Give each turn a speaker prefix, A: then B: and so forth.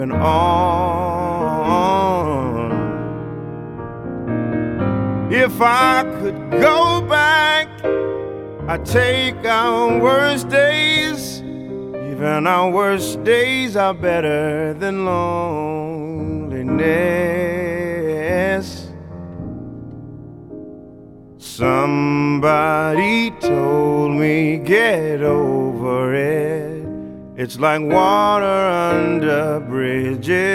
A: and on. If I could go back, I'd take our worst days. Even our worst days are better than loneliness. Somebody told me, get over it. It's like water under bridges.